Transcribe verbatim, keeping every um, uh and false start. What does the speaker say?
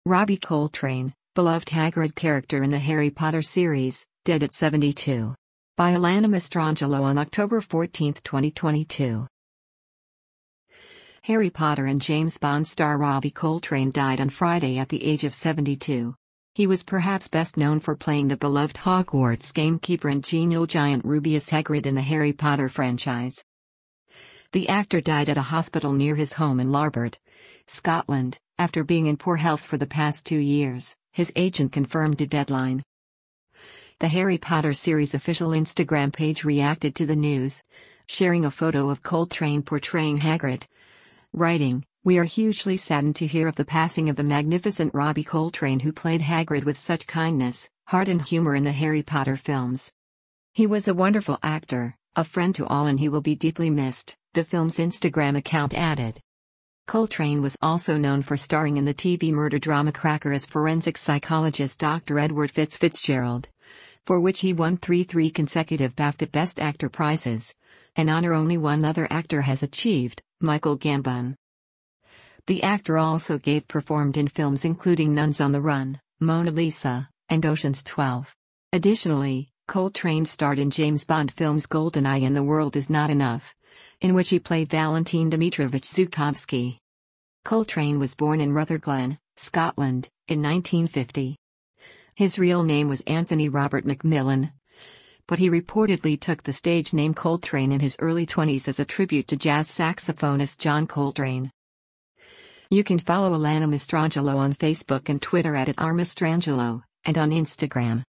Robbie Coltrane, beloved Hagrid character in the Harry Potter series, dead at seventy-two. By Alana Mastrangelo on October fourteenth, twenty twenty-two. Harry Potter and James Bond star Robbie Coltrane died on Friday at the age of seventy-two. He was perhaps best known for playing the beloved Hogwarts gamekeeper and genial giant Rubeus Hagrid in the Harry Potter franchise. The actor died at a hospital near his home in Larbert, Scotland, after being in poor health for the past two years, his agent confirmed to Deadline. The Harry Potter series official Instagram page reacted to the news, sharing a photo of Coltrane portraying Hagrid, writing, "We are hugely saddened to hear of the passing of the magnificent Robbie Coltrane, who played Hagrid with such kindness, heart and humor in the Harry Potter films. He was a wonderful actor, a friend to all, and he will be deeply missed," the film's Instagram account added. Coltrane was also known for starring in the T V murder drama Cracker as forensic psychologist Doctor Edward Fitz Fitzgerald, for which he won three three consecutive BAFTA Best Actor prizes, an honor only one other actor has achieved, Michael Gambon. The actor also gave performed in films including Nuns on the Run, Mona Lisa, and Ocean's twelve. Additionally, Coltrane starred in James Bond films GoldenEye and The World Is Not Enough, in which he played Valentin Dmitrovich Zukovsky. Coltrane was born in Rutherglen, Scotland, in nineteen fifty. His real name was Anthony Robert Macmillan, but he reportedly took the stage name Coltrane in his early twenties as a tribute to jazz saxophonist John Coltrane. You can follow Alana Mastrangelo on Facebook and Twitter at @rmastrangelo, and on Instagram.